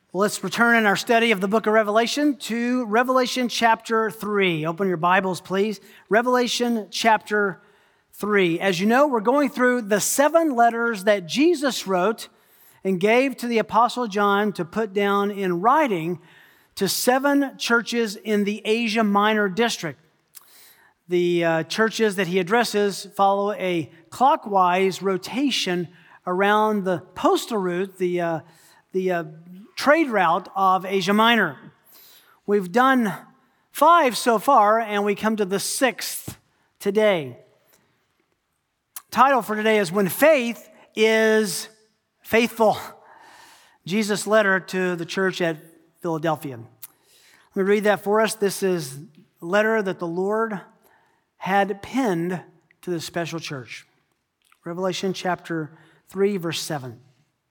Well, let's return in our study of the book of Revelation to Revelation chapter 3. Open your Bibles, please. Revelation chapter 3. As you know, we're going through the 7 letters that Jesus wrote and gave to the Apostle John to put down in writing to 7 churches in the Asia Minor district. The churches that he addresses follow a clockwise rotation around the postal route, the trade route of Asia Minor. We've done 5 so far, and we come to the 6th today. Title for today is When Faith is Faithful. Jesus' letter to the church at Philadelphia. Let me read that for us. This is a letter that the Lord had penned to this special church. Revelation chapter 3, verse 7.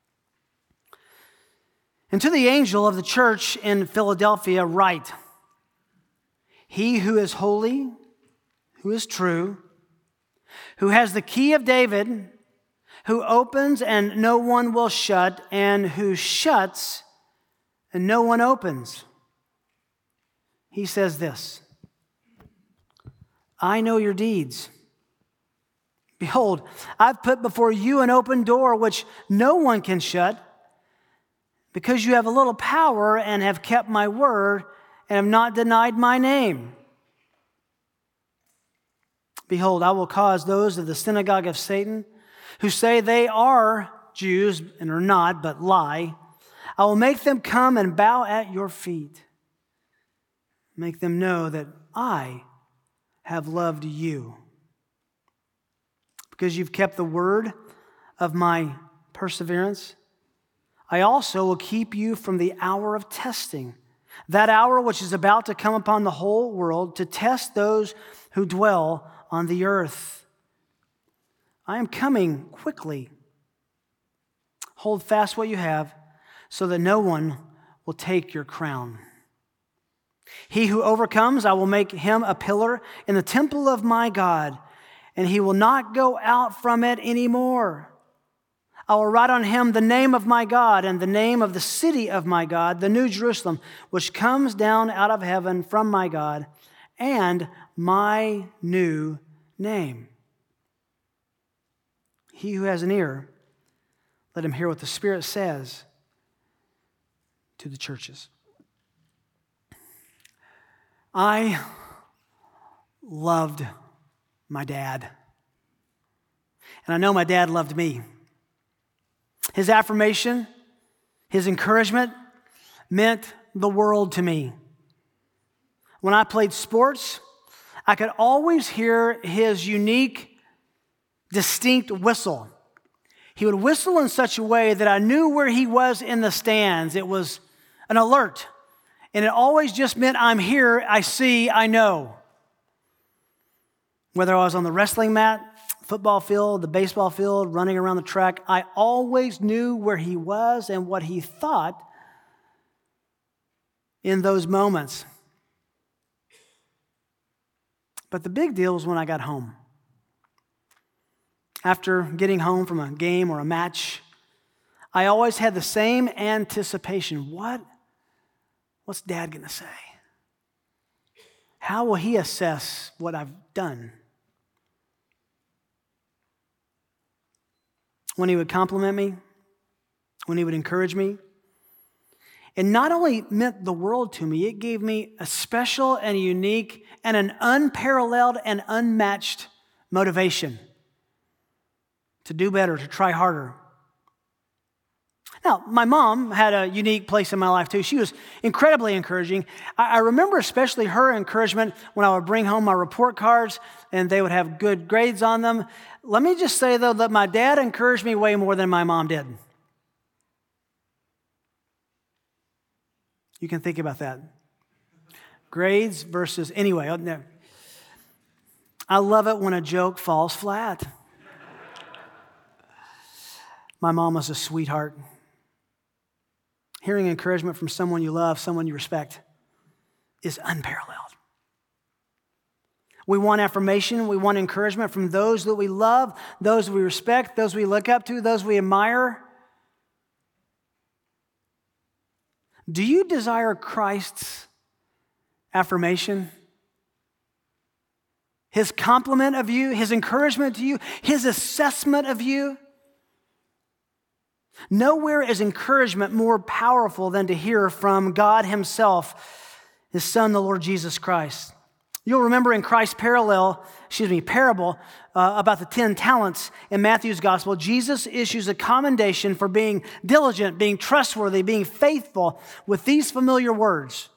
And to the angel of the church in Philadelphia write, He who is holy, who is true, who has the key of David, who opens and no one will shut, and who shuts and no one opens. He says this, I know your deeds. Behold, I've put before you an open door which no one can shut, because you have a little power and have kept my word and have not denied my name. Behold, I will cause those of the synagogue of Satan who say they are Jews and are not, but lie. I will make them come and bow at your feet. Make them know that I have loved you. Because you've kept the word of my perseverance, I also will keep you from the hour of testing, that hour which is about to come upon the whole world to test those who dwell on the earth. I am coming quickly. Hold fast what you have, so that no one will take your crown. He who overcomes, I will make him a pillar in the temple of my God, and he will not go out from it anymore. I will write on him the name of my God and the name of the city of my God, the New Jerusalem, which comes down out of heaven from my God, and my new name. He who has an ear, let him hear what the Spirit says to the churches. I loved my dad. And I know my dad loved me. His affirmation, his encouragement meant the world to me. When I played sports, I could always hear his unique, distinct whistle. He would whistle in such a way that I knew where he was in the stands. It was an alert. And it always just meant I'm here, I see, I know. Whether I was on the wrestling mat, football field, the baseball field, running around the track, I always knew where he was and what he thought in those moments. But the big deal was when I got home. After getting home from a game or a match, I always had the same anticipation. What's Dad going to say? How will he assess what I've done? When he would compliment me, when he would encourage me. It not only meant the world to me, it gave me a special and unique and an unparalleled and unmatched motivation to do better, to try harder. Now, my mom had a unique place in my life too. She was incredibly encouraging. I remember especially her encouragement when I would bring home my report cards and they would have good grades on them. Let me just say, though, that my dad encouraged me way more than my mom did. You can think about that. Grades versus, anyway. I love it when a joke falls flat. My mom was a sweetheart. Hearing encouragement from someone you love, someone you respect, is unparalleled. We want affirmation. We want encouragement from those that we love, those we respect, those we look up to, those we admire. Do you desire Christ's affirmation? His compliment of you, his encouragement to you, his assessment of you? Nowhere is encouragement more powerful than to hear from God himself, his Son, the Lord Jesus Christ. You'll remember in Christ's parable about the 10 talents in Matthew's gospel, Jesus issues a commendation for being diligent, being trustworthy, being faithful with these familiar words.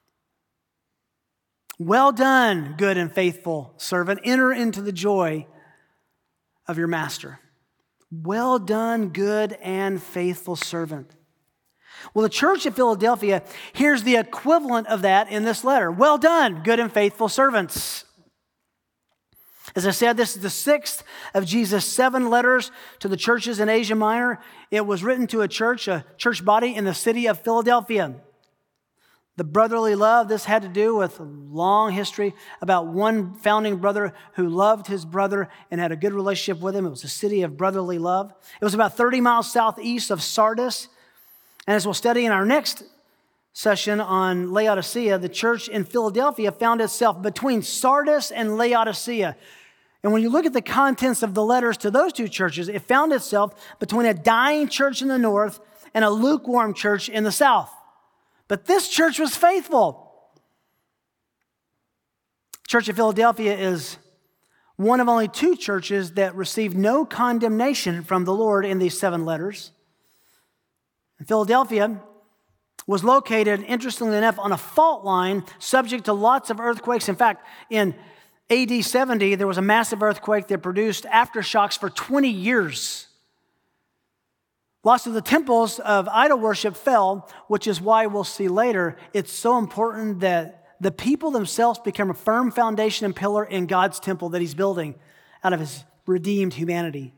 Well done, good and faithful servant. Enter into the joy of your master. Well done, good and faithful servant. Well, the church at Philadelphia hears the equivalent of that in this letter. Well done, good and faithful servants. As I said, this is the 6th of Jesus' 7 letters to the churches in Asia Minor. It was written to a church body in the city of Philadelphia. The brotherly love, this had to do with a long history about one founding brother who loved his brother and had a good relationship with him. It was a city of brotherly love. It was about 30 miles southeast of Sardis. And as we'll study in our next session on Laodicea, the church in Philadelphia found itself between Sardis and Laodicea. And when you look at the contents of the letters to those two churches, it found itself between a dying church in the north and a lukewarm church in the south. But this church was faithful. Church of Philadelphia is one of only 2 churches that received no condemnation from the Lord in these 7 letters. And Philadelphia was located, interestingly enough, on a fault line subject to lots of earthquakes. In fact, in AD 70, there was a massive earthquake that produced aftershocks for 20 years. Lots of the temples of idol worship fell, which is why we'll see later it's so important that the people themselves become a firm foundation and pillar in God's temple that he's building out of his redeemed humanity.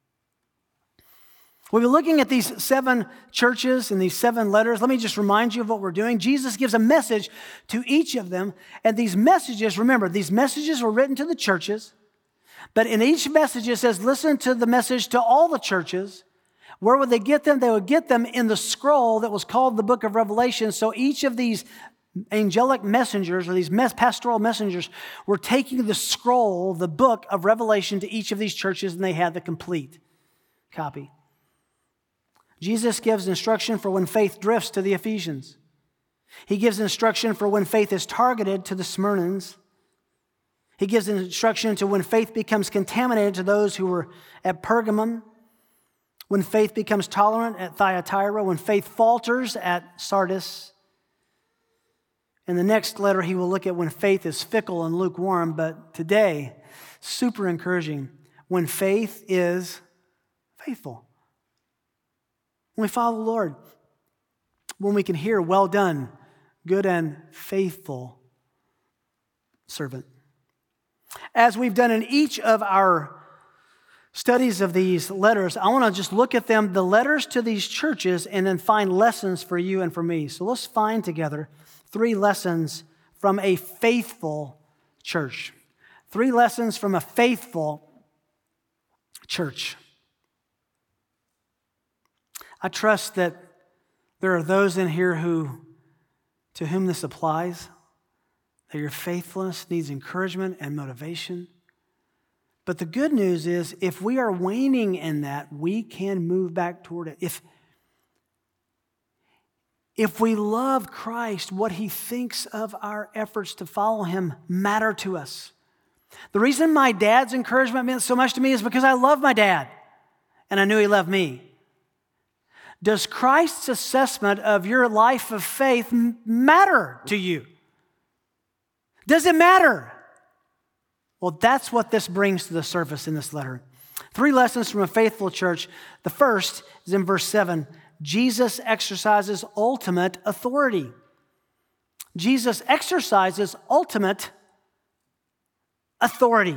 We'll be looking at these 7 churches and these 7 letters. Let me just remind you of what we're doing. Jesus gives a message to each of them. And these messages, remember, these messages were written to the churches. But in each message, it says, listen to the message to all the churches. Where would they get them? They would get them in the scroll that was called the book of Revelation. So each of these angelic messengers or these pastoral messengers were taking the scroll, the book of Revelation to each of these churches, and they had the complete copy. Jesus gives instruction for when faith drifts to the Ephesians. He gives instruction for when faith is targeted to the Smyrnans. He gives instruction to when faith becomes contaminated to those who were at Pergamum. When faith becomes tolerant at Thyatira, when faith falters at Sardis. In the next letter, he will look at when faith is fickle and lukewarm, but today, super encouraging, when faith is faithful. When we follow the Lord, when we can hear, well done, good and faithful servant. As we've done in each of our studies of these letters, I want to just look at them, the letters to these churches, and then find lessons for you and for me. So let's find together 3 lessons from a faithful church. 3 lessons from a faithful church. I trust that there are those in here to whom this applies, that your faithfulness needs encouragement and motivation. But the good news is, if we are waning in that, we can move back toward it. If we love Christ, what he thinks of our efforts to follow him matter to us. The reason my dad's encouragement meant so much to me is because I love my dad, and I knew he loved me. Does Christ's assessment of your life of faith matter to you? Does it matter? Well, that's what this brings to the surface in this letter. 3 lessons from a faithful church. The first is in verse 7. Jesus exercises ultimate authority. Jesus exercises ultimate authority.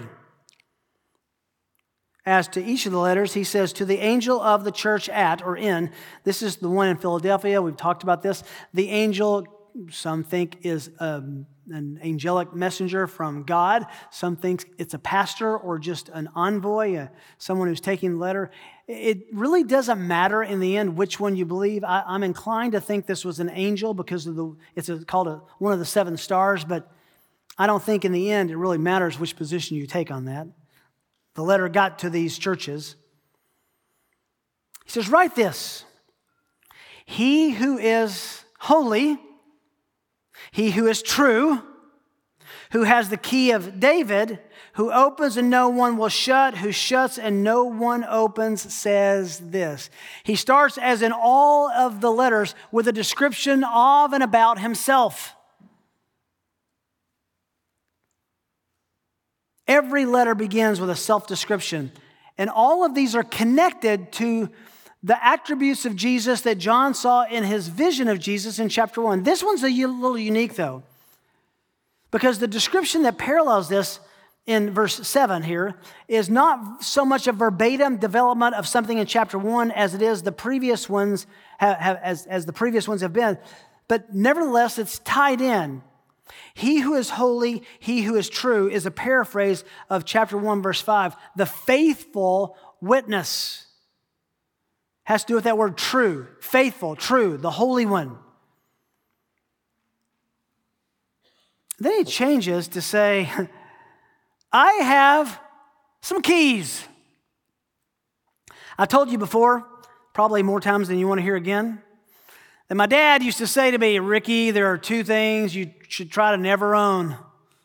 As to each of the letters, he says, to the angel of the church at or in, this is the one in Philadelphia, we've talked about this. The angel, some think is an angelic messenger from God. Some think it's a pastor or just an envoy, someone who's taking the letter. it really doesn't matter in the end which one you believe. I'm inclined to think this was an angel because of it's called one of the 7 stars, but I don't think in the end it really matters which position you take on that. The letter got to these churches. He says, write this: he who is holy, he who is true, who has the key of David, who opens and no one will shut, who shuts and no one opens, says this. He starts, as in all of the letters, with a description of and about himself. Every letter begins with a self-description, and all of these are connected to the attributes of Jesus that John saw in his vision of Jesus in chapter 1. This one's a little unique, though, because the description that parallels this in verse 7 here is not so much a verbatim development of something in chapter 1 as it is the previous ones as the previous ones have been, but nevertheless it's tied in. He who is holy, he who is true is a paraphrase of chapter 1 verse 5. The faithful witness has to do with that word true, faithful, true, the Holy One. Then he changes to say, I have some keys. I told you before, probably more times than you want to hear again, that my dad used to say to me, Ricky, there are 2 things you should try to never own: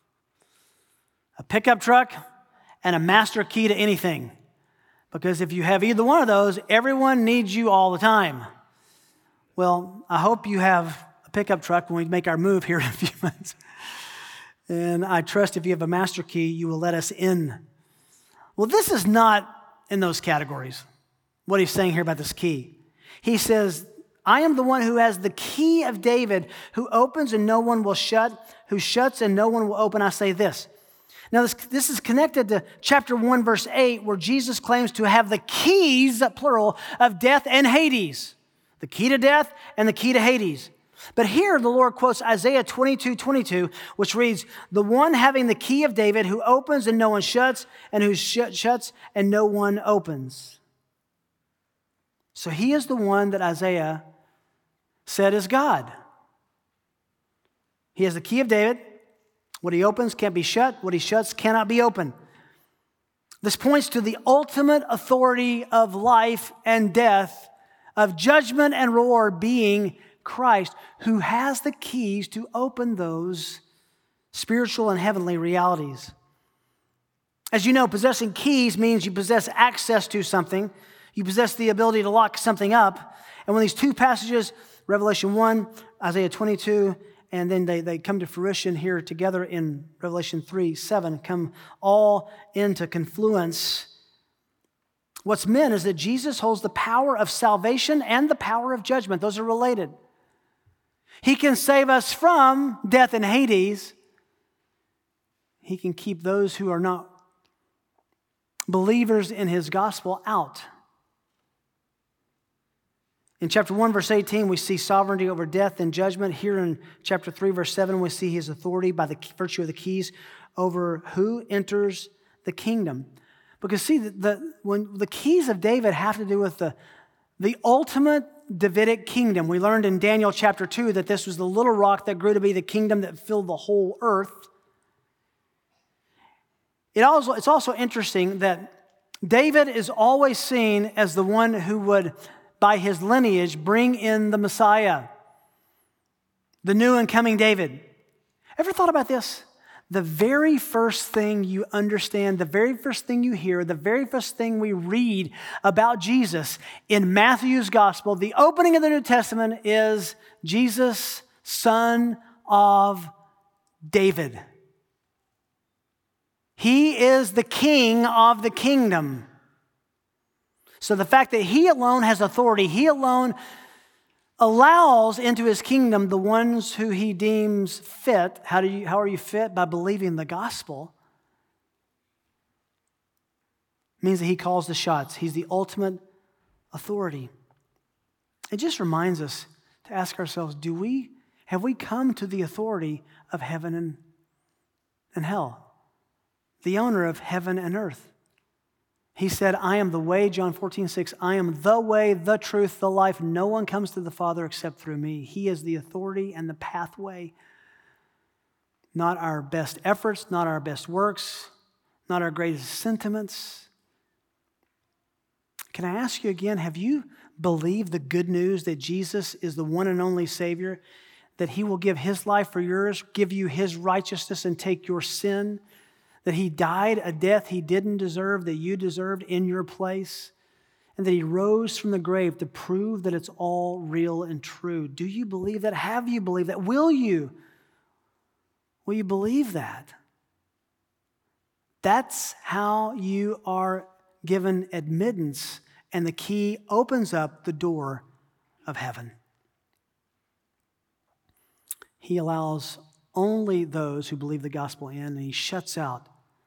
a pickup truck and a master key to anything. Because if you have either one of those, everyone needs you all the time. Well, I hope you have a pickup truck when we make our move here in a few months. And I trust if you have a master key, you will let us in. Well, this is not in those categories, what he's saying here about this key. He says, I am the one who has the key of David, who opens and no one will shut, who shuts and no one will open. I say this. Now, this is connected to chapter 1, verse 8, where Jesus claims to have the keys, plural, of death and Hades. The key to death and the key to Hades. But here the Lord quotes Isaiah 22:22, which reads, the one having the key of David, who opens and no one shuts, and who shuts and no one opens. So he is the one that Isaiah said is God. He has the key of David. What he opens can't be shut. What he shuts cannot be opened. This points to the ultimate authority of life and death, of judgment and reward being Christ, who has the keys to open those spiritual and heavenly realities. As you know, possessing keys means you possess access to something. You possess the ability to lock something up. And when these 2 passages, Revelation 1, Isaiah 22, and then they come to fruition here together in Revelation 3:7, come all into confluence. What's meant is that Jesus holds the power of salvation and the power of judgment. Those are related. He can save us from death and Hades. He can keep those who are not believers in his gospel out. In chapter 1, verse 18, we see sovereignty over death and judgment. Here in chapter 3, verse 7, we see his authority by the virtue of the keys over who enters the kingdom. Because see, when the keys of David have to do with the ultimate Davidic kingdom. We learned in Daniel chapter 2 that this was the little rock that grew to be the kingdom that filled the whole earth. It's also interesting that David is always seen as the one who would, by his lineage, bring in the Messiah, the new and coming David. Ever thought about this? The very first thing you understand, the very first thing you hear, the very first thing we read about Jesus in Matthew's gospel, the opening of the New Testament, is Jesus, son of David. He is the king of the kingdom. So the fact that he alone has authority, he alone allows into his kingdom the ones who he deems fit. How are you fit? By believing the gospel. It means that he calls the shots. He's the ultimate authority. It just reminds us to ask ourselves, have we come to the authority of heaven and hell? The owner of heaven and earth. He said, I am the way, John 14:6. I am the way, the truth, the life. No one comes to the Father except through me. He is the authority and the pathway. Not our best efforts, not our best works, not our greatest sentiments. Can I ask you again, have you believed the good news that Jesus is the one and only Savior, that he will give his life for yours, give you his righteousness and take your sin, that he died a death he didn't deserve, that you deserved in your place, and that he rose from the grave to prove that it's all real and true? Do you believe that? Have you believed that? Will you? Will you believe that? That's how you are given admittance, and the key opens up the door of heaven. He allows only those who believe the gospel in, and he shuts out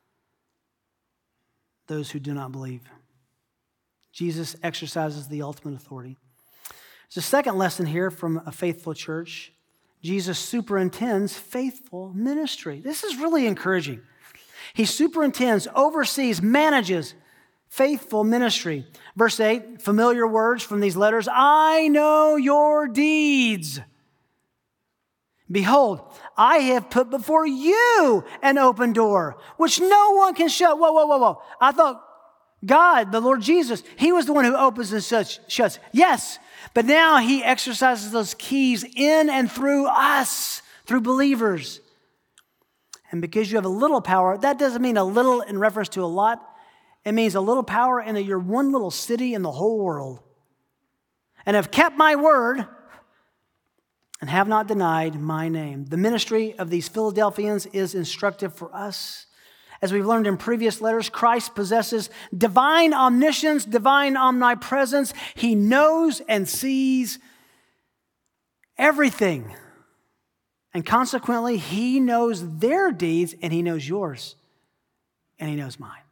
those who do not believe. Jesus exercises the ultimate authority. There's a second lesson here from a faithful church. Jesus superintends faithful ministry. This is really encouraging. He superintends, oversees, manages faithful ministry. Verse 8, familiar words from these letters. I know your deeds. Behold, I have put before you an open door, which no one can shut. Whoa. I thought God, the Lord Jesus, he was the one who opens and shuts. Yes, but now he exercises those keys in and through us, through believers. And because you have a little power, that doesn't mean a little in reference to a lot. It means a little power in that you're one little city in the whole world. And have kept my word and have not denied my name. The ministry of these Philadelphians is instructive for us. As we've learned in previous letters, Christ possesses divine omniscience, divine omnipresence. He knows and sees everything. And consequently, he knows their deeds, and he knows yours, and he knows mine.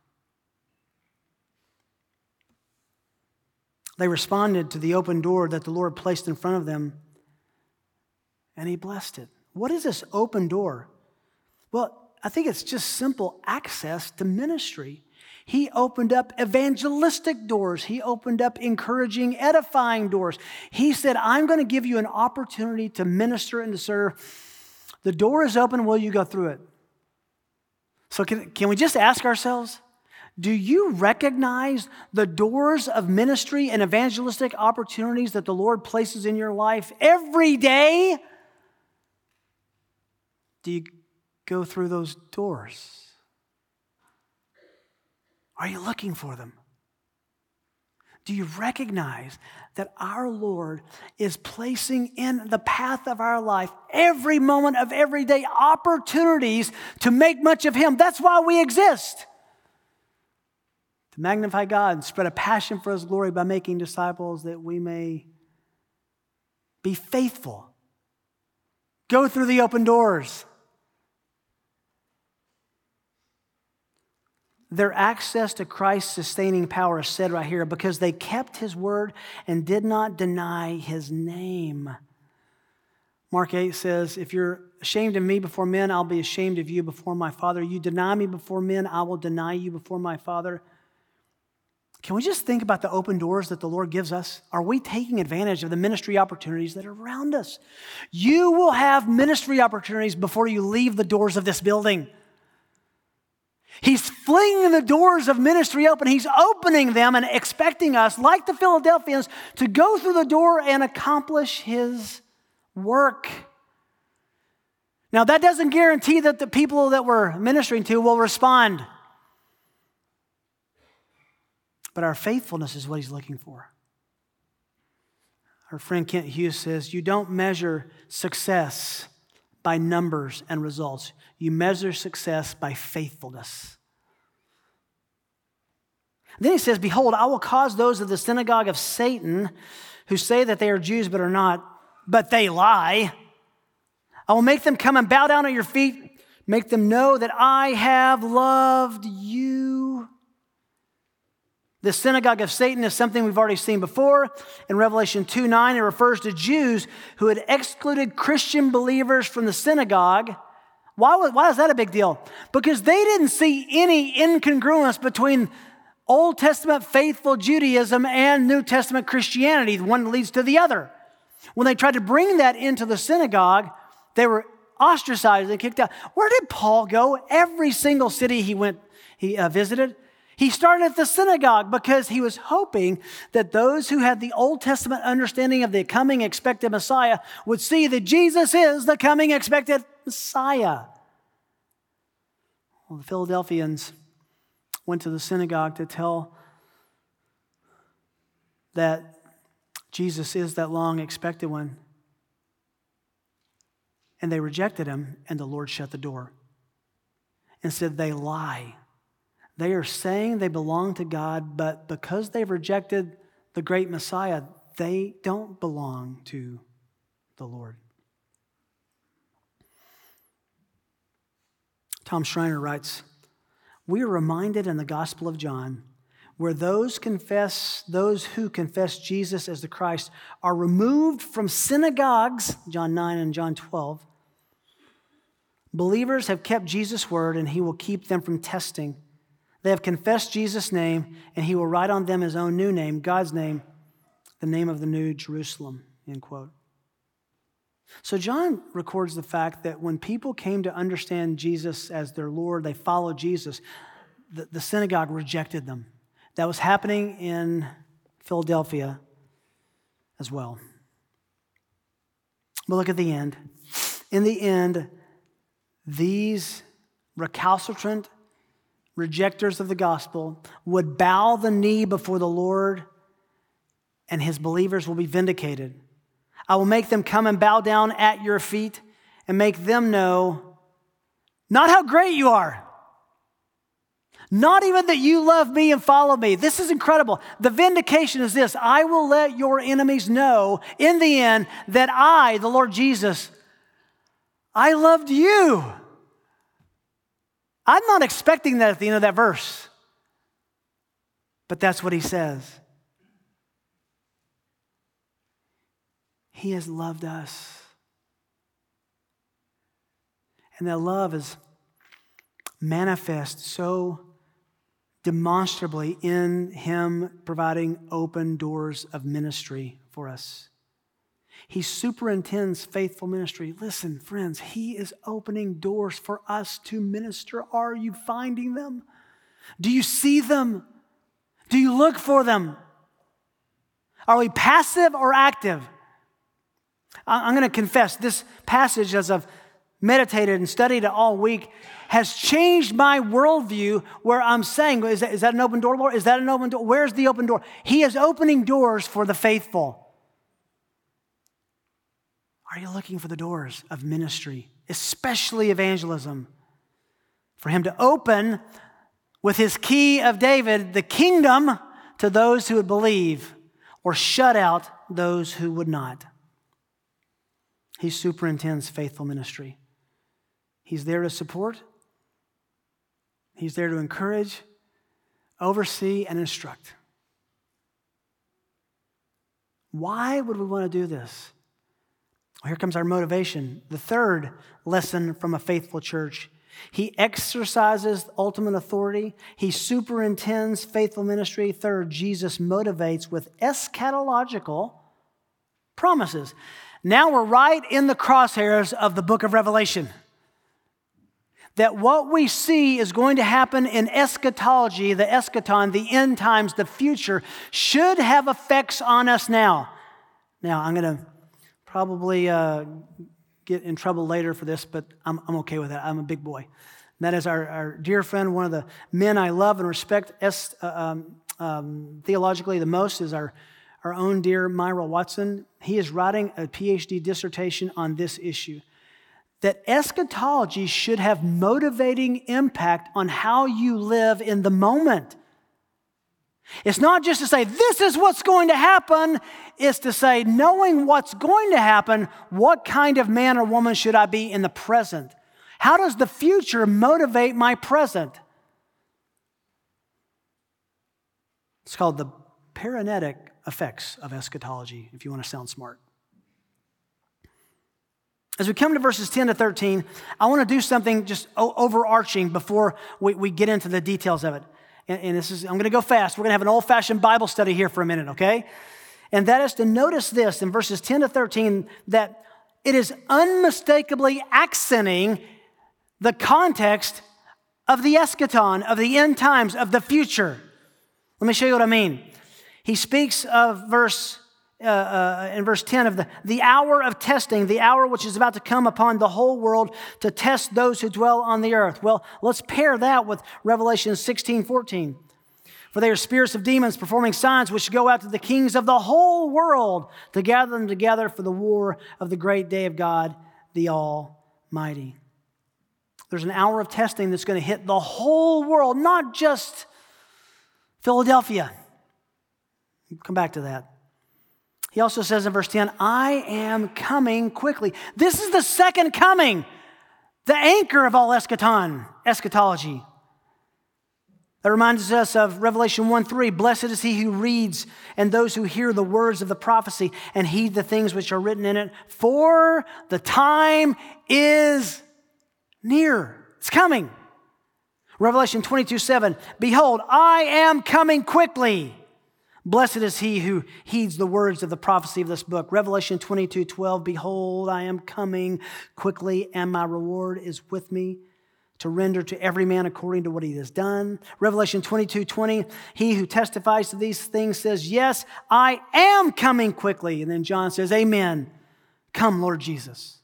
They responded to the open door that the Lord placed in front of them, and he blessed it. What is this open door? Well, I think it's just simple access to ministry. He opened up evangelistic doors. He opened up encouraging, edifying doors. He said, I'm going to give you an opportunity to minister and to serve. The door is open. Will you go through it? So can we just ask ourselves, do you recognize the doors of ministry and evangelistic opportunities that the Lord places in your life every day? Do you go through those doors? Are you looking for them? Do you recognize that our Lord is placing in the path of our life every moment of every day opportunities to make much of him? That's why we exist. To magnify God and spread a passion for his glory by making disciples, that we may be faithful. Go through the open doors. Their access to Christ's sustaining power is said right here, because they kept his word and did not deny his name. Mark 8 says, if you're ashamed of me before men, I'll be ashamed of you before my Father. You deny me before men, I will deny you before my Father. Can we just think about the open doors that the Lord gives us? Are we taking advantage of the ministry opportunities that are around us? You will have ministry opportunities before you leave the doors of this building. He's flinging the doors of ministry open. He's opening them and expecting us, like the Philadelphians, to go through the door and accomplish his work. Now, that doesn't guarantee that the people that we're ministering to will respond. But our faithfulness is what he's looking for. Our friend Kent Hughes says, you don't measure success by numbers and results. You measure success by faithfulness. Then he says, behold, I will cause those of the synagogue of Satan who say that they are Jews but are not, but they lie. I will make them come and bow down at your feet, make them know that I have loved you. The synagogue of Satan is something we've already seen before. In Revelation 2:9, it refers to Jews who had excluded Christian believers from the synagogue. Why is that a big deal? Because they didn't see any incongruence between Old Testament faithful Judaism and New Testament Christianity. One leads to the other. When they tried to bring that into the synagogue, they were ostracized and kicked out. Where did Paul go? Every single city he visited, he started at the synagogue because he was hoping that those who had the Old Testament understanding of the coming expected Messiah would see that Jesus is the coming expected Messiah. Well, the Philadelphians went to the synagogue to tell that Jesus is that long expected one. And they rejected him, and the Lord shut the door and said, they lie. They are saying they belong to God, but because they've rejected the great Messiah, they don't belong to the Lord. Tom Schreiner writes, we are reminded in the Gospel of John where those who confess Jesus as the Christ are removed from synagogues, John 9 and John 12. Believers have kept Jesus' word, and he will keep them from testing. They have confessed Jesus' name, and he will write on them his own new name, God's name, the name of the new Jerusalem, end quote. So John records the fact that when people came to understand Jesus as their Lord, they followed Jesus, the synagogue rejected them. That was happening in Philadelphia as well. But look at the end. In the end, these recalcitrant rejectors of the gospel would bow the knee before the Lord, and his believers will be vindicated. I will make them come and bow down at your feet and make them know not how great you are, not even that you love me and follow me. This is incredible. The vindication is this: I will let your enemies know in the end that I, the Lord Jesus, I loved you. I'm not expecting that at the end of that verse, but that's what he says. He has loved us. And that love is manifest so demonstrably in him providing open doors of ministry for us. He superintends faithful ministry. Listen, friends, he is opening doors for us to minister. Are you finding them? Do you see them? Do you look for them? Are we passive or active? I'm going to confess, this passage, as I've meditated and studied it all week, has changed my worldview, where I'm saying, is that an open door, Lord? Is that an open door? Where's the open door? He is opening doors for the faithful. Are you looking for the doors of ministry, especially evangelism, for him to open with his key of David the kingdom to those who would believe, or shut out those who would not? He superintends faithful ministry. He's there to support. He's there to encourage, oversee, and instruct. Why would we want to do this? Well, here comes our motivation. The third lesson from a faithful church. He exercises ultimate authority. He superintends faithful ministry. Third, Jesus motivates with eschatological promises. Now we're right in the crosshairs of the book of Revelation. That what we see is going to happen in eschatology, the eschaton, the end times, the future, should have effects on us now. Now, I'm going to probably get in trouble later for this, but I'm okay with that. I'm a big boy. And that is our dear friend, one of the men I love and respect theologically the most, is our own dear Myra Watson. He is writing a PhD dissertation on this issue, that eschatology should have motivating impact on how you live in the moment. It's not just to say, this is what's going to happen. It's to say, knowing what's going to happen, what kind of man or woman should I be in the present? How does the future motivate my present? It's called the paranetic effects of eschatology, if you want to sound smart. As we come to verses 10 to 13, I want to do something just overarching before we get into the details of it. and I'm going to go fast. We're going to have an old-fashioned Bible study here for a minute, okay? And that is to notice this in verses 10 to 13, that it is unmistakably accenting the context of the eschaton, of the end times, of the future. Let me show you what I mean. He speaks of in verse 10 of the hour of testing, the hour which is about to come upon the whole world to test those who dwell on the earth. Well, let's pair that with Revelation 16:14. For they are spirits of demons performing signs which go out to the kings of the whole world to gather them together for the war of the great day of God, the Almighty. There's an hour of testing that's going to hit the whole world, not just Philadelphia. We'll come back to that. He also says in verse 10, I am coming quickly. This is the second coming, the anchor of all eschatology. That reminds us of Revelation 1:3. Blessed is he who reads and those who hear the words of the prophecy and heed the things which are written in it. For the time is near. It's coming. Revelation 22:7. Behold, I am coming quickly. Blessed is he who heeds the words of the prophecy of this book. Revelation 22:12. Behold, I am coming quickly, and my reward is with me to render to every man according to what he has done. Revelation 22:20, he who testifies to these things says, yes, I am coming quickly. And then John says, amen. Come, Lord Jesus.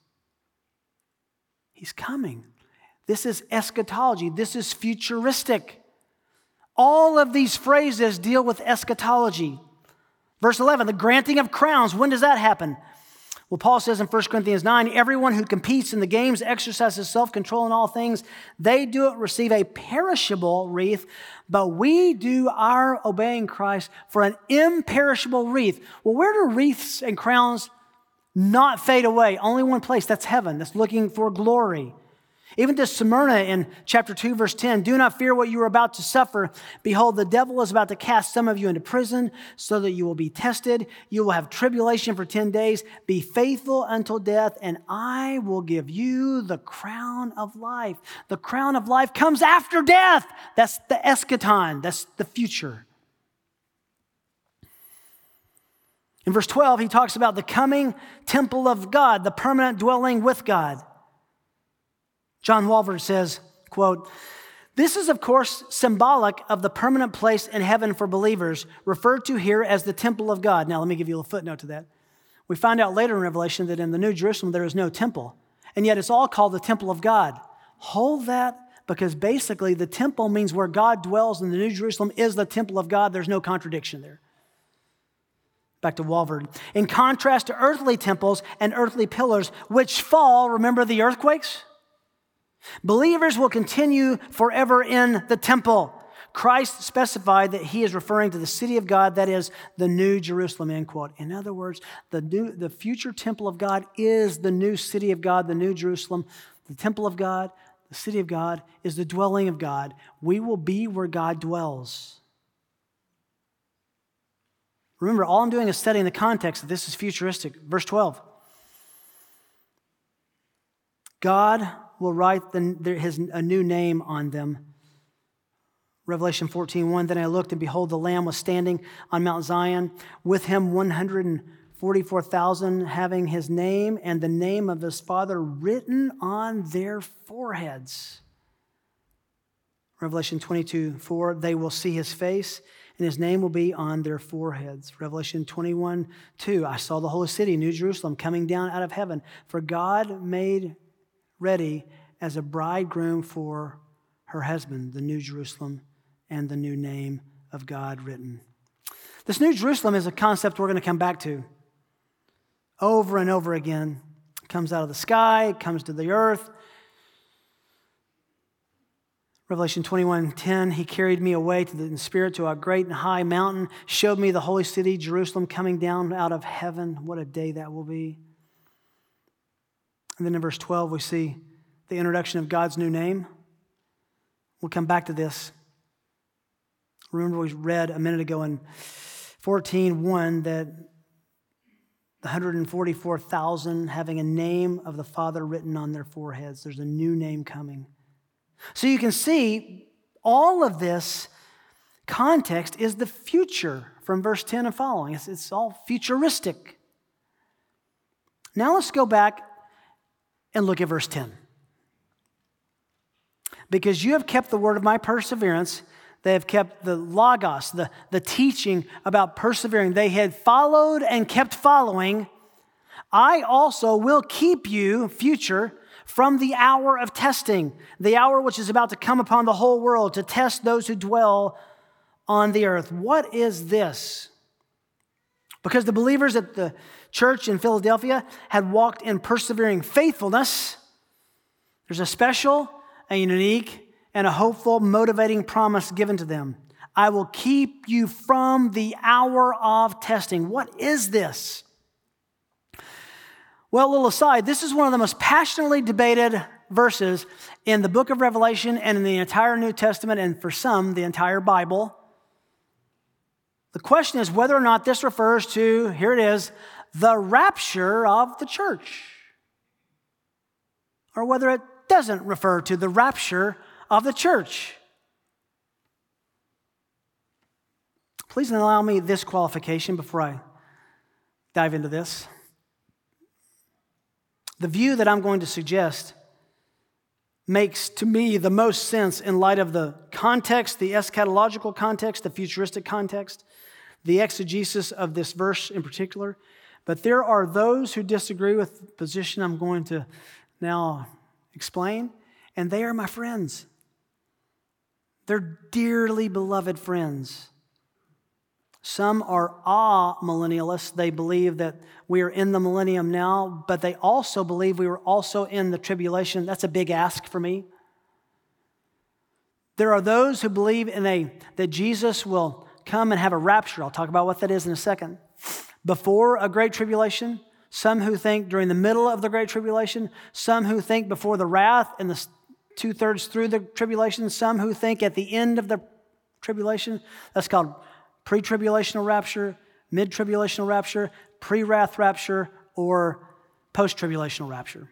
He's coming. This is eschatology. This is futuristic. All of these phrases deal with eschatology. Verse 11, the granting of crowns. When does that happen? Well, Paul says in 1 Corinthians 9, everyone who competes in the games exercises self-control in all things. They do it receive a perishable wreath, but we do our obeying Christ for an imperishable wreath. Well, where do wreaths and crowns not fade away? Only one place, that's heaven. That's looking for glory. Even to Smyrna in chapter 2, verse 10, do not fear what you are about to suffer. Behold, the devil is about to cast some of you into prison so that you will be tested. You will have tribulation for 10 days. Be faithful until death, and I will give you the crown of life. The crown of life comes after death. That's the eschaton. That's the future. In verse 12, he talks about the coming temple of God, the permanent dwelling with God. John Walvoord says, quote, this is, of course, symbolic of the permanent place in heaven for believers, referred to here as the temple of God. Now, let me give you a footnote to that. We find out later in Revelation that in the New Jerusalem, there is no temple, and yet it's all called the temple of God. Hold that, because basically the temple means where God dwells, and the New Jerusalem is the temple of God. There's no contradiction there. Back to Walvoord. In contrast to earthly temples and earthly pillars, which fall, remember the earthquakes? Believers will continue forever in the temple. Christ specified that he is referring to the city of God, that is the New Jerusalem, end quote. In other words, the future temple of God is the new city of God, the New Jerusalem. The temple of God, the city of God, is the dwelling of God. We will be where God dwells. Remember, all I'm doing is studying the context that this is futuristic. Verse 12. God will write a new name on them. Revelation 14:1, then I looked, and behold, the Lamb was standing on Mount Zion, with him 144,000, having his name and the name of his Father written on their foreheads. Revelation 22:4, they will see his face, and his name will be on their foreheads. Revelation 21:2, I saw the holy city, New Jerusalem, coming down out of heaven, for God made ready as a bridegroom for her husband, the New Jerusalem, and the new name of God written. This New Jerusalem is a concept we're going to come back to over and over again. It comes out of the sky, it comes to the earth. Revelation 21:10, he carried me away in the spirit to a great and high mountain, showed me the holy city, Jerusalem, coming down out of heaven. What a day that will be. And then in verse 12, we see the introduction of God's new name. We'll come back to this. Remember, we read a minute ago in 14:1 that the 144,000 having a name of the Father written on their foreheads. There's a new name coming. So you can see all of this context is the future from verse 10 and following. It's all futuristic. Now let's go back and look at verse 10. Because you have kept the word of my perseverance, they have kept the logos, the teaching about persevering. They had followed and kept following. I also will keep you, future, from the hour of testing, the hour which is about to come upon the whole world to test those who dwell on the earth. What is this? Because the believers at the church in Philadelphia had walked in persevering faithfulness, there's a special, a unique, and a hopeful, motivating promise given to them. I will keep you from the hour of testing. What is this? Well, a little aside, this is one of the most passionately debated verses in the book of Revelation and in the entire New Testament, and for some, the entire Bible. The question is whether or not this refers to, here it is, the rapture of the church, or whether it doesn't refer to the rapture of the church. Please allow me this qualification before I dive into this. The view that I'm going to suggest makes, to me, the most sense in light of the context, the eschatological context, the futuristic context, the exegesis of this verse in particular. But there are those who disagree with the position I'm going to now explain, and they are my friends. They're dearly beloved friends. Some are millennialists. They believe that we are in the millennium now, but they also believe we were also in the tribulation. That's a big ask for me. There are those who believe that Jesus will come and have a rapture. I'll talk about what that is in a second. Before a great tribulation, some who think during the middle of the great tribulation, some who think before the wrath and the 2/3 through the tribulation, some who think at the end of the tribulation. That's called pre-tribulational rapture, mid-tribulational rapture, pre-wrath rapture, or post-tribulational rapture.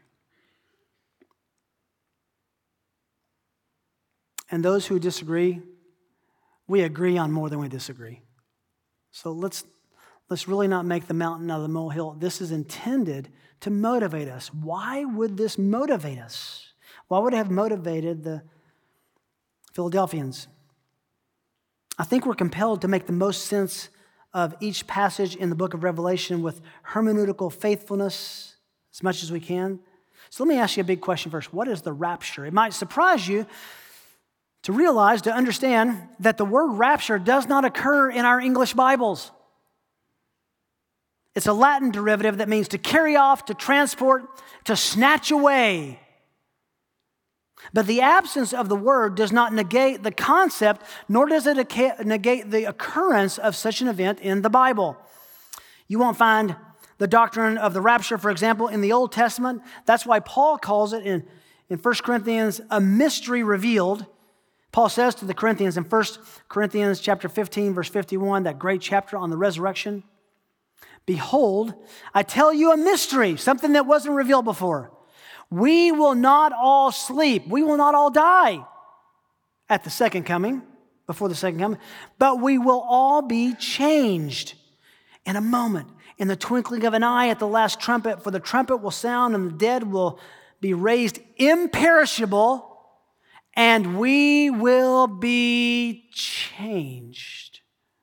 And those who disagree, we agree on more than we disagree. So let's really not make the mountain out of the molehill. This is intended to motivate us. Why would this motivate us? Why would it have motivated the Philadelphians? I think we're compelled to make the most sense of each passage in the book of Revelation with hermeneutical faithfulness as much as we can. So let me ask you a big question first. What is the rapture? It might surprise you to realize, to understand that the word rapture does not occur in our English Bibles. It's a Latin derivative that means to carry off, to transport, to snatch away. But the absence of the word does not negate the concept, nor does it negate the occurrence of such an event in the Bible. You won't find the doctrine of the rapture, for example, in the Old Testament. That's why Paul calls it in 1 Corinthians a mystery revealed. Paul says to the Corinthians in 1 Corinthians chapter 15, verse 51, that great chapter on the resurrection, "Behold, I tell you a mystery," something that wasn't revealed before. "We will not all sleep. We will not all die at the second coming, before the second coming, but we will all be changed in a moment, in the twinkling of an eye at the last trumpet. For the trumpet will sound and the dead will be raised imperishable, and we will be changed."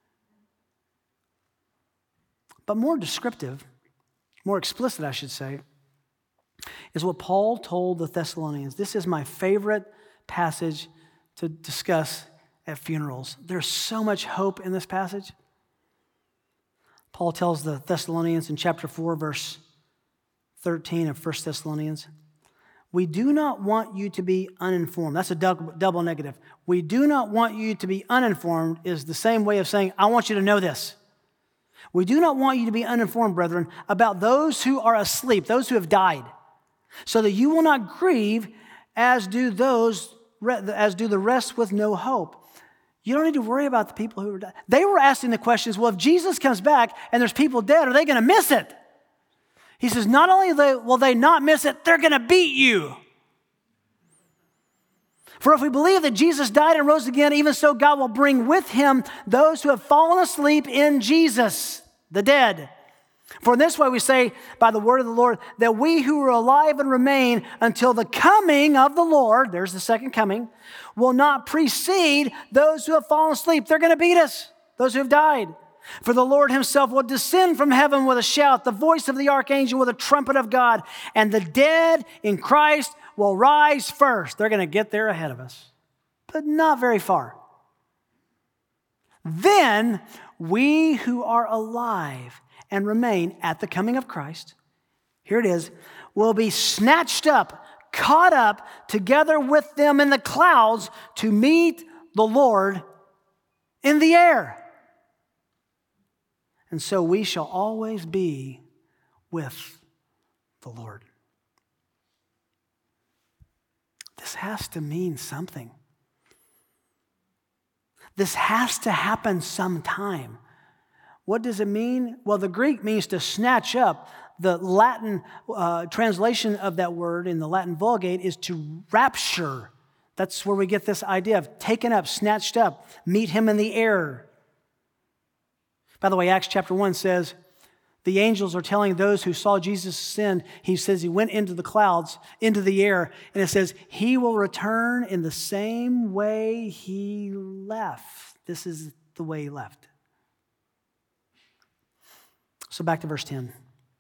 But more descriptive, more explicit, I should say, is what Paul told the Thessalonians. This is my favorite passage to discuss at funerals. There's so much hope in this passage. Paul tells the Thessalonians in chapter 4, verse 13 of 1 Thessalonians, "We do not want you to be uninformed." That's a double negative. "We do not want you to be uninformed" is the same way of saying, I want you to know this. "We do not want you to be uninformed, brethren, about those who are asleep," those who have died, "so that you will not grieve as do the rest with no hope." You don't need to worry about the people who are dead. They were asking the questions, well, if Jesus comes back and there's people dead, are they going to miss it? He says, not only will they not miss it, they're going to beat you. For if we believe that Jesus died and rose again, even so God will bring with him those who have fallen asleep in Jesus, the dead. For in this way we say by the word of the Lord that we who are alive and remain until the coming of the Lord, there's the second coming, will not precede those who have fallen asleep. They're going to beat us, those who have died. For the Lord himself will descend from heaven with a shout, the voice of the archangel with a trumpet of God, and the dead in Christ will rise first. They're going to get there ahead of us, but not very far. Then we who are alive and remain at the coming of Christ, here it is, will be snatched up, caught up together with them in the clouds to meet the Lord in the air. And so we shall always be with the Lord. This has to mean something. This has to happen sometime. What does it mean? Well, the Greek means to snatch up. The Latin translation of that word in the Latin Vulgate is to rapture. That's where we get this idea of taken up, snatched up, meet him in the air. By the way, Acts chapter 1 says, the angels are telling those who saw Jesus ascend, he says he went into the clouds, into the air, and it says he will return in the same way he left. This is the way he left. So back to verse 10.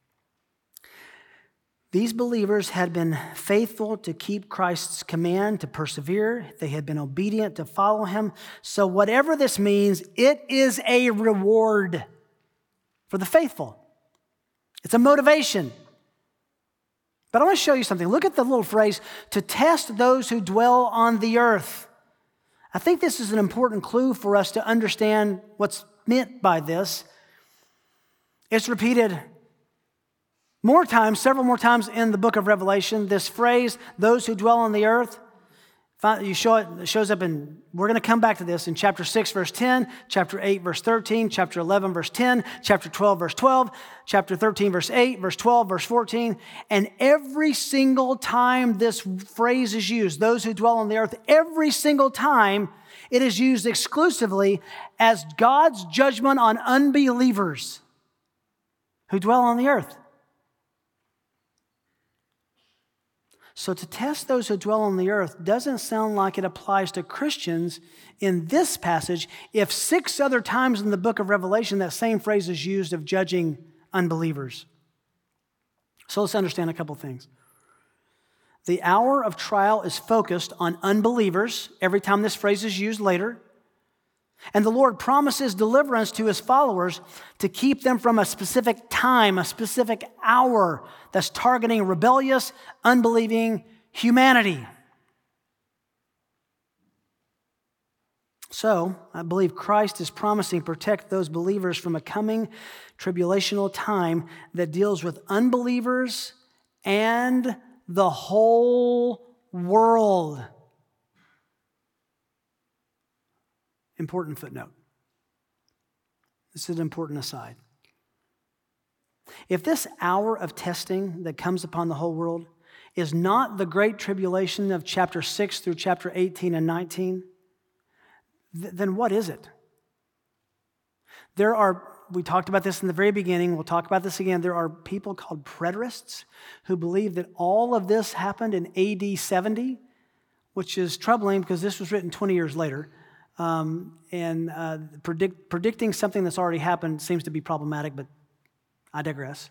These believers had been faithful to keep Christ's command to persevere. They had been obedient to follow him. So whatever this means, it is a reward for the faithful. It's a motivation. But I want to show you something. Look at the little phrase, to test those who dwell on the earth. I think this is an important clue for us to understand what's meant by this. It's repeated more times, several more times in the book of Revelation. This phrase, those who dwell on the earth, it shows up in, we're going to come back to this in chapter 6, verse 10, chapter 8, verse 13, chapter 11, verse 10, chapter 12, verse 12, chapter 13, verse 8, verse 12, verse 14. And every single time this phrase is used, those who dwell on the earth, every single time it is used exclusively as God's judgment on unbelievers who dwell on the earth. So to test those who dwell on the earth doesn't sound like it applies to Christians in this passage if 6 other times in the book of Revelation that same phrase is used of judging unbelievers. So let's understand a couple things. The hour of trial is focused on unbelievers every time this phrase is used later. And the Lord promises deliverance to his followers to keep them from a specific time, a specific hour that's targeting rebellious, unbelieving humanity. So, I believe Christ is promising to protect those believers from a coming tribulational time that deals with unbelievers and the whole world. Important footnote. This is an important aside. If this hour of testing that comes upon the whole world is not the great tribulation of chapter 6 through chapter 18 and 19, then what is it? We talked about this in the very beginning, we'll talk about this again, there are people called preterists who believe that all of this happened in AD 70, which is troubling because this was written 20 years later. Predicting something that's already happened seems to be problematic, but I digress.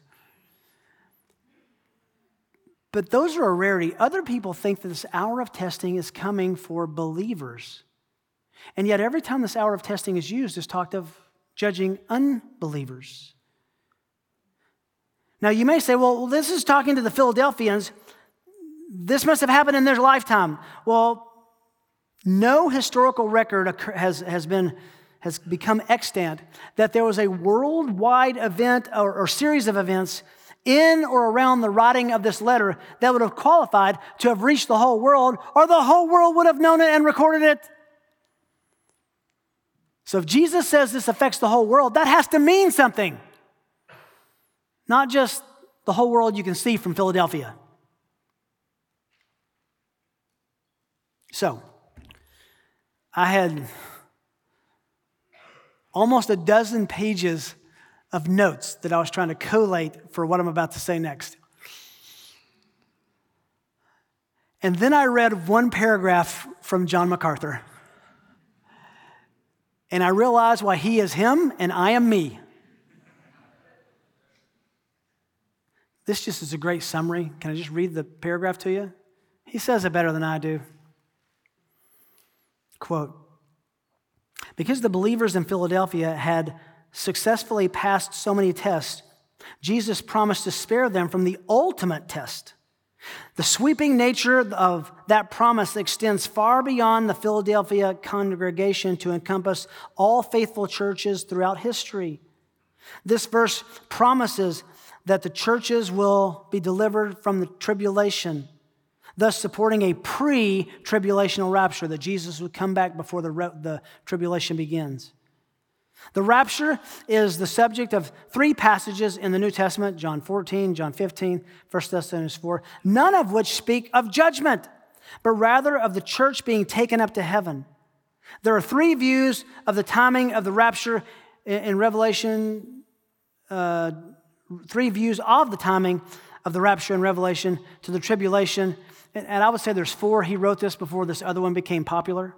But those are a rarity. Other people think that this hour of testing is coming for believers. And yet every time this hour of testing is used, it's talked of judging unbelievers. Now you may say, well, this is talking to the Philadelphians. This must have happened in their lifetime. Well, no historical record has become extant that there was a worldwide event or series of events in or around the writing of this letter that would have qualified to have reached the whole world, or the whole world would have known it and recorded it. So if Jesus says this affects the whole world, that has to mean something. Not just the whole world you can see from Philadelphia. So, I had almost a dozen pages of notes that I was trying to collate for what I'm about to say next. And then I read one paragraph from John MacArthur. And I realized why he is him and I am me. This just is a great summary. Can I just read the paragraph to you? He says it better than I do. Quote, because the believers in Philadelphia had successfully passed so many tests, Jesus promised to spare them from the ultimate test. The sweeping nature of that promise extends far beyond the Philadelphia congregation to encompass all faithful churches throughout history. This verse promises that the churches will be delivered from the tribulation, thus supporting a pre-tribulational rapture, that Jesus would come back before the tribulation begins. The rapture is the subject of 3 passages in the New Testament, John 14, John 15, 1 Thessalonians 4, none of which speak of judgment, but rather of the church being taken up to heaven. There are 3 views of the timing of the rapture in Revelation, 3 views of the timing of the rapture in Revelation to the tribulation. And I would say there's 4. He wrote this before this other one became popular.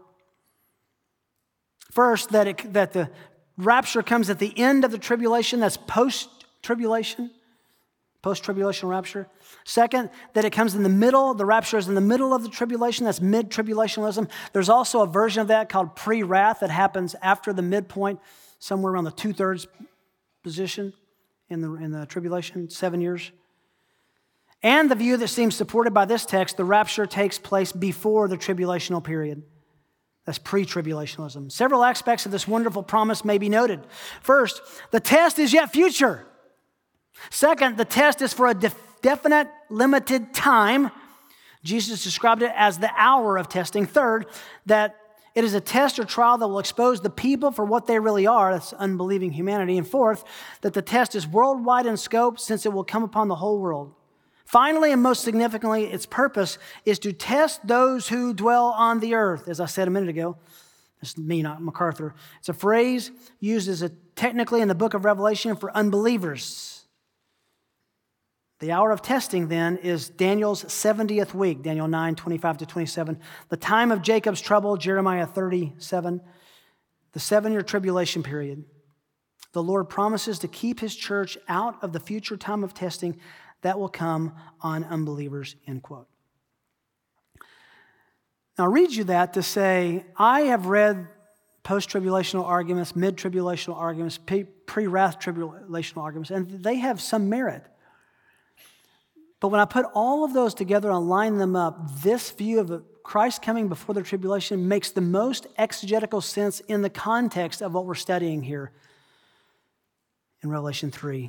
First, that the rapture comes at the end of the tribulation. That's post-tribulation rapture. Second, that it comes in the middle. The rapture is in the middle of the tribulation. That's mid-tribulationism. There's also a version of that called pre-wrath that happens after the midpoint, somewhere around the 2/3 position in the tribulation, 7 years. And the view that seems supported by this text, the rapture takes place before the tribulational period. That's pre-tribulationism. Several aspects of this wonderful promise may be noted. First, the test is yet future. Second, the test is for a definite, limited time. Jesus described it as the hour of testing. Third, that it is a test or trial that will expose the people for what they really are. That's unbelieving humanity. And fourth, that the test is worldwide in scope, since it will come upon the whole world. Finally, and most significantly, its purpose is to test those who dwell on the earth. As I said a minute ago, this is me, not MacArthur. It's a phrase used technically in the book of Revelation for unbelievers. The hour of testing, then, is Daniel's 70th week, Daniel 9, 25-27. The time of Jacob's trouble, Jeremiah 37. The 7-year tribulation period. The Lord promises to keep his church out of the future time of testing that will come on unbelievers, end quote. Now, I'll read you that to say, I have read post-tribulational arguments, mid-tribulational arguments, pre-wrath tribulational arguments, and they have some merit. But when I put all of those together and line them up, this view of Christ coming before the tribulation makes the most exegetical sense in the context of what we're studying here in Revelation 3.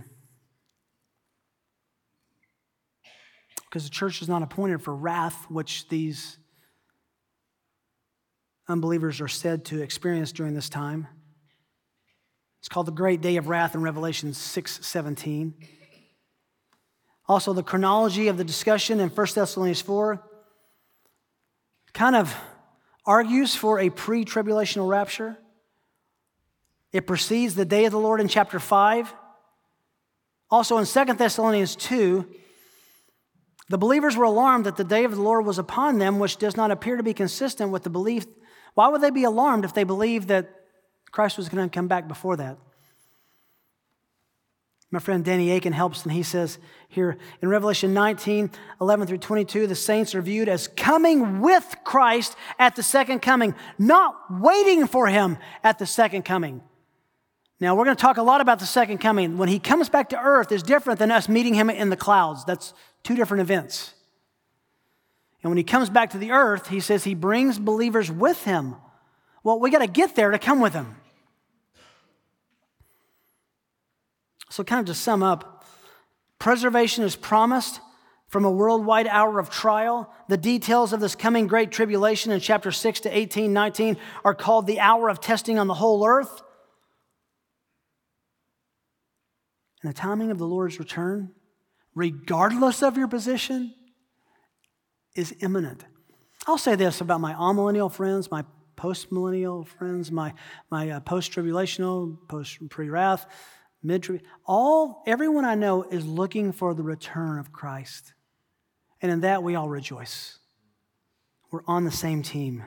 Because the church is not appointed for wrath, which these unbelievers are said to experience during this time. It's called the Great Day of Wrath in Revelation 6:17. Also, the chronology of the discussion in 1 Thessalonians 4 kind of argues for a pre-tribulational rapture. It precedes the day of the Lord in chapter 5. Also, in 2 Thessalonians 2, the believers were alarmed that the day of the Lord was upon them, which does not appear to be consistent with the belief. Why would they be alarmed if they believed that Christ was going to come back before that? My friend Danny Aiken helps, and he says here in Revelation 19, 11-22, the saints are viewed as coming with Christ at the second coming, not waiting for him at the second coming. Now, we're going to talk a lot about the second coming. When he comes back to earth is different than us meeting him in the clouds. That's 2 different events. And when he comes back to the earth, he says he brings believers with him. Well, we got to get there to come with him. So kind of to sum up, preservation is promised from a worldwide hour of trial. The details of this coming great tribulation in chapter 6 to 18, 19 are called the hour of testing on the whole earth. And the timing of the Lord's return, regardless of your position, is imminent. I'll say this about my amillennial friends, my post-millennial friends, my post-tribulational, pre-wrath, everyone I know is looking for the return of Christ. And in that, we all rejoice. We're on the same team.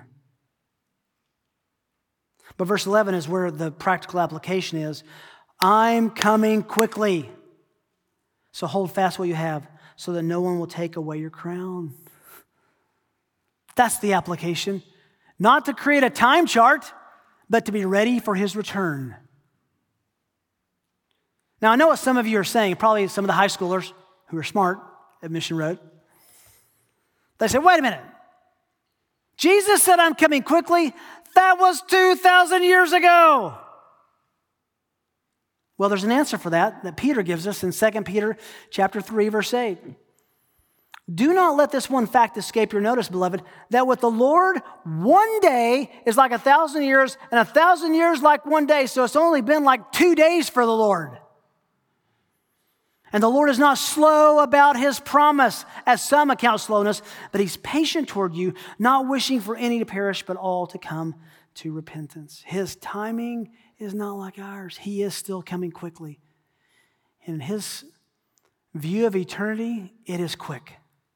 But verse 11 is where the practical application is. I'm coming quickly. So hold fast what you have so that no one will take away your crown. That's the application. Not to create a time chart, but to be ready for his return. Now, I know what some of you are saying, probably some of the high schoolers who are smart at Mission Road. They say, wait a minute. Jesus said, I'm coming quickly. That was 2,000 years ago. Well, there's an answer for that Peter gives us in 2 Peter chapter 3, verse 8. Do not let this one fact escape your notice, beloved, that with the Lord, one day is like 1,000 years, and 1,000 years like one day. So it's only been like 2 days for the Lord. And the Lord is not slow about his promise, as some account slowness, but he's patient toward you, not wishing for any to perish, but all to come to repentance. His timing is not like ours. He is still coming quickly. In his view of eternity, it is quick.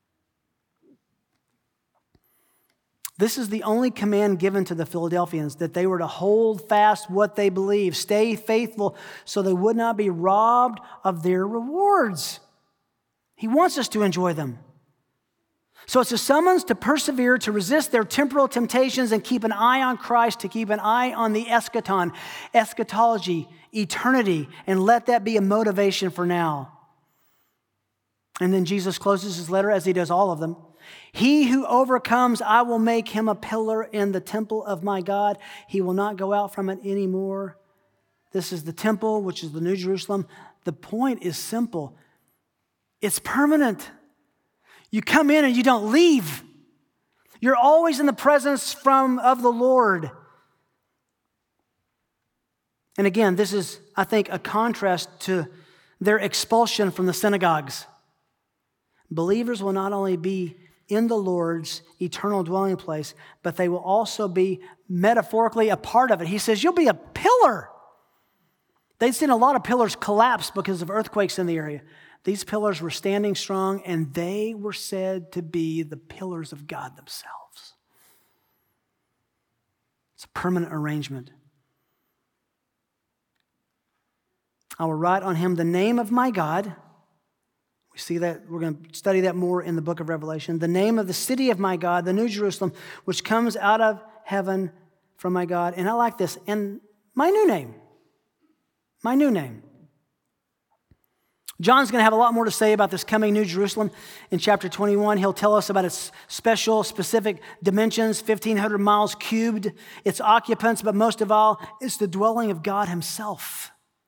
This is the only command given to the Philadelphians, that they were to hold fast what they believe, stay faithful so they would not be robbed of their rewards. He wants us to enjoy them. So it's a summons to persevere, to resist their temporal temptations and keep an eye on Christ, to keep an eye on the eschaton, eschatology, eternity, and let that be a motivation for now. And then Jesus closes his letter, as he does all of them. He who overcomes, I will make him a pillar in the temple of my God. He will not go out from it anymore. This is the temple, which is the New Jerusalem. The point is simple. It's permanent. You come in and you don't leave. You're always in the presence of the Lord. And again, this is, I think, a contrast to their expulsion from the synagogues. Believers will not only be in the Lord's eternal dwelling place, but they will also be metaphorically a part of it. He says, you'll be a pillar. They'd seen a lot of pillars collapse because of earthquakes in the area. These pillars were standing strong, and they were said to be the pillars of God themselves. It's a permanent arrangement. I will write on him the name of my God. We see that, we're going to study that more in the book of Revelation. The name of the city of my God, the New Jerusalem, which comes out of heaven from my God. And I like this. And my new name. My new name. John's going to have a lot more to say about this coming New Jerusalem in chapter 21. He'll tell us about its special, specific dimensions, 1,500 miles cubed, its occupants, but most of all, it's the dwelling of God himself.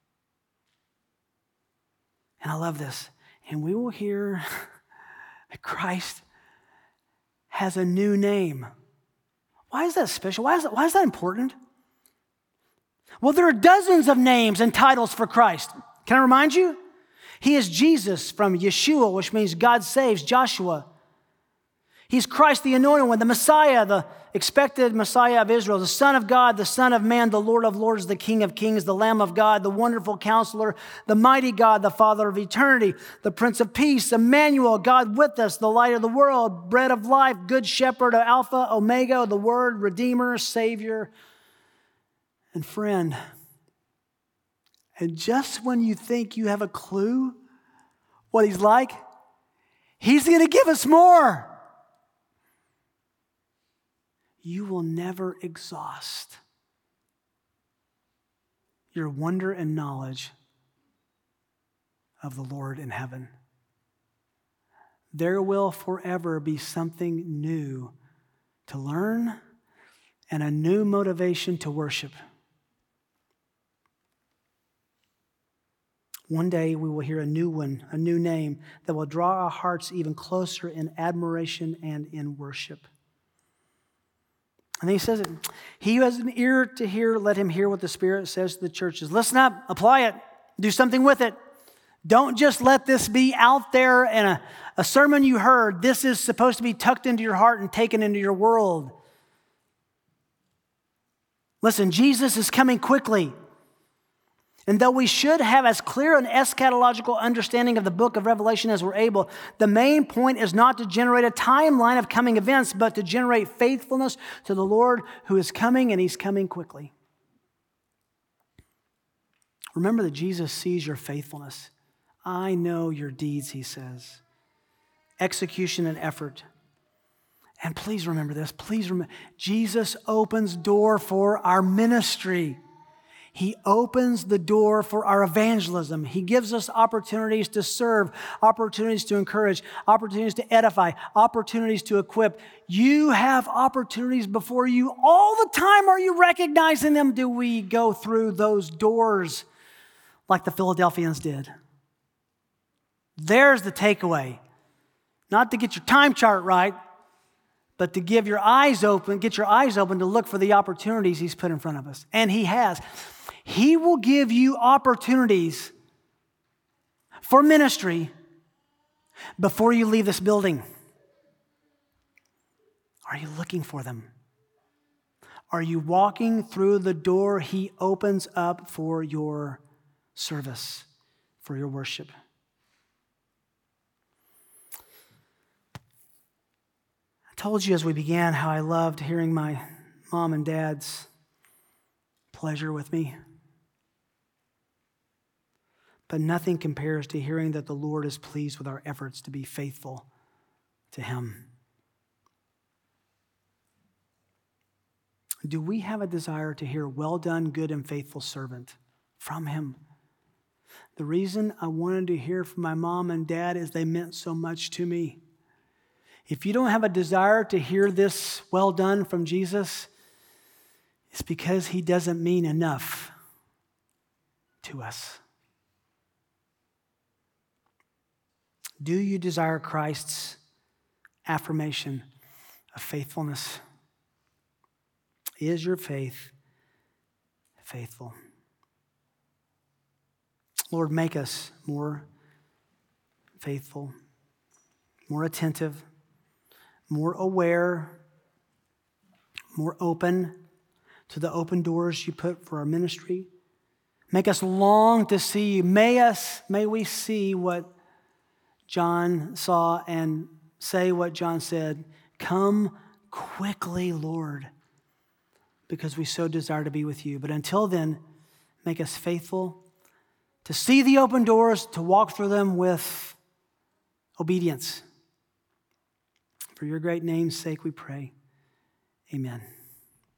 And I love this. And we will hear that Christ has a new name. Why is that special? Why is that important? Well, there are dozens of names and titles for Christ. Can I remind you? He is Jesus from Yeshua, which means God saves, Joshua. He's Christ the Anointed One, the Messiah, the expected Messiah of Israel, the Son of God, the Son of Man, the Lord of Lords, the King of Kings, the Lamb of God, the Wonderful Counselor, the Mighty God, the Father of Eternity, the Prince of Peace, Emmanuel, God with us, the Light of the World, Bread of Life, Good Shepherd, Alpha, Omega, the Word, Redeemer, Savior, and Friend. And just when you think you have a clue what he's like, he's going to give us more. You will never exhaust your wonder and knowledge of the Lord in heaven. There will forever be something new to learn and a new motivation to worship. One day we will hear a new one, a new name that will draw our hearts even closer in admiration and in worship. And then he says it, he who has an ear to hear, let him hear what the Spirit says to the churches. Listen up, apply it, do something with it. Don't just let this be out there and a sermon you heard. This is supposed to be tucked into your heart and taken into your world. Listen, Jesus is coming quickly. And though we should have as clear an eschatological understanding of the book of Revelation as we're able, the main point is not to generate a timeline of coming events, but to generate faithfulness to the Lord who is coming, and He's coming quickly. Remember that Jesus sees your faithfulness. I know your deeds, He says. Execution and effort. And please remember this. Please remember, Jesus opens door for our ministry. He opens the door for our evangelism. He gives us opportunities to serve, opportunities to encourage, opportunities to edify, opportunities to equip. You have opportunities before you all the time. Are you recognizing them? Do we go through those doors like the Philadelphians did? There's the takeaway. Not to get your time chart right, but to get your eyes open to look for the opportunities He's put in front of us. And He has. He will give you opportunities for ministry before you leave this building. Are you looking for them? Are you walking through the door He opens up for your service, for your worship? I told you as we began how I loved hearing my mom and dad's pleasure with me. But nothing compares to hearing that the Lord is pleased with our efforts to be faithful to Him. Do we have a desire to hear, "Well done, good and faithful servant," from Him? The reason I wanted to hear from my mom and dad is they meant so much to me. If you don't have a desire to hear this "well done" from Jesus, it's because He doesn't mean enough to us. Do you desire Christ's affirmation of faithfulness? Is your faith faithful? Lord, make us more faithful, more attentive, more aware, more open to the open doors You put for our ministry. Make us long to see You. May we see what John saw and say what John said. Come quickly, Lord, because we so desire to be with You. But until then, make us faithful to see the open doors, to walk through them with obedience. For Your great name's sake we pray. Amen.